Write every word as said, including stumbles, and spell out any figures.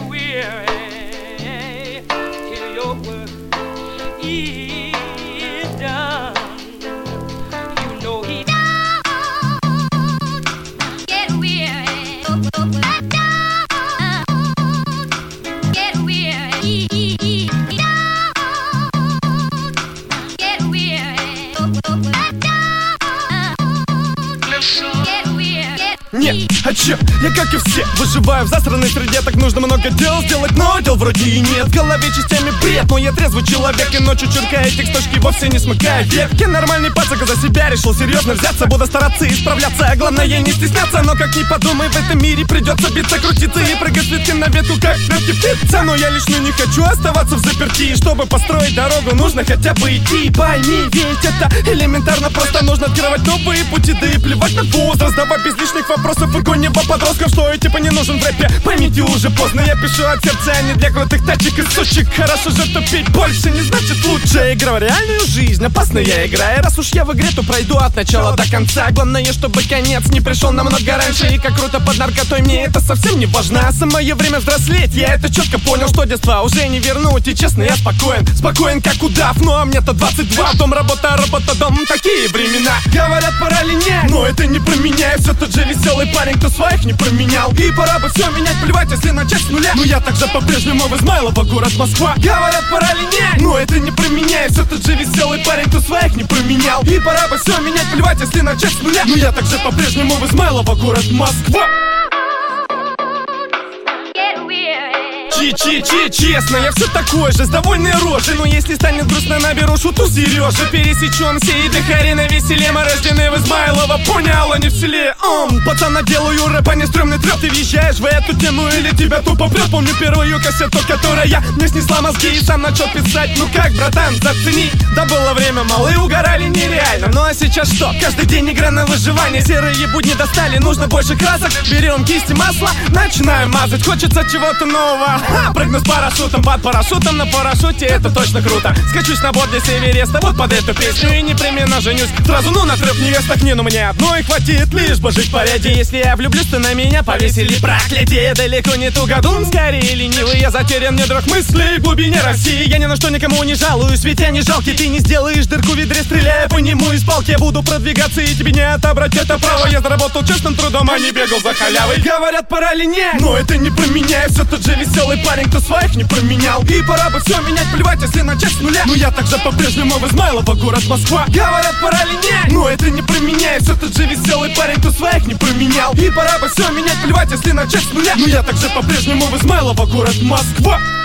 weary till your work is done. You know he don't get weary. Don't get weary. He don't get weary. Don't get weary. Нет, а чё? Я как и все выживаю в засранной среде. Так нужно много дел сделать, но дел вроде и нет. В голове частями бред, но я трезвый человек. И ночью чуркая тексточки вовсе не смыкая век. Я нормальный пацак, за себя решил серьезно взяться. Буду стараться и справляться, а главное не стесняться. Но как ни подумай, в этом мире придется биться, крутиться и прыгать с ветки на ветку, как прятки птица. Но я лично не хочу оставаться в заперти. И чтобы построить дорогу, нужно хотя бы идти. Пойми, ведь это элементарно просто. Нужно открывать новые пути, да и плевать на возраст. Давай без лишних вопросов и гонеба подростков, что я типа не нужен в рэпе. Поймите, уже поздно, я пишу от сердца, а не для крутых тачек и сучек. Хорошо же тупить больше не значит лучше. Игра в реальную жизнь, опасная игра. И раз уж я в игре, то пройду от начала до конца. Главное, чтобы конец не пришел намного раньше. И как круто под наркотой, мне это совсем не важно. А самое время взрослеть, я это четко понял, что детство уже не вернуть. И честно, я спокоен, спокоен как удав. Ну а мне-то двадцать два, дом, работа, работа, дом. Такие времена, говорят, пора линять, но это не про меня. Я все тот же веселый парень, кто своих не променял. И пора бы все менять, плевать, если начать с нуля. Но я также по-прежнему в Измайлово, город Москва. Говорят, пора линять, но это не про меня. Я все тот же веселый парень, кто своих не променял. И пора бы все менять, плевать, если начать с нуля. Но я также по-прежнему в Измайлово, город Москва. Чи-чи-чи, честно, я все такой же, с довольной рожей. Но если станет грустно, наберу шуту Сережа. Пересечем все и дыхари на веселе. Мы рождены в Измайлово, понял, а не в селе. Ом, пацана, делаю рэп, а не стрёмный трёп. Ты въезжаешь в эту тему или тебя тупо прёт? Помню первую кассету, которая мне снесла мозги. И сам начал писать, ну как, братан, зацени. Да было время, малые угорали нереально. Ну а сейчас что? Каждый день игра на выживание. Серые будни достали, нужно больше красок. Берем кисти, масло, начинаем мазать. Хочется чего-то нового. Ха, прыгну с парашютом, под парашютом на парашюте, это точно круто. Скачусь на борде с Эвереста, вот под эту песню и непременно женюсь. Сразу ну на трех невестах, не, ну мне одной хватит, лишь бы жить в порядке. Если я влюблюсь, то на меня повесили проклятие. Далеко не тугодум, скорее ленивый. Я затерян в недрах мыслей в глубине России. Я ни на что никому не жалуюсь, ведь я не жалкий. Ты не сделаешь дырку в ведре, стреляя по нему из палки. Я буду продвигаться и тебе не отобрать это право. Я заработал честным трудом, а не бегал за халявой. Говорят, пора линять, но это не про меня. Я все тот же веселый парень, кто своих не променял. И пора бы все менять, плевать, если начать с нуля. Но я также по-прежнему в Измайлово, город Москва. Говорят, пора линять, но это не про меня. Я все тот же веселый парень, кто своих не променял. И пора бы все менять, плевать, если начать с нуля. Но я также по-прежнему в Измайлово, город Москва.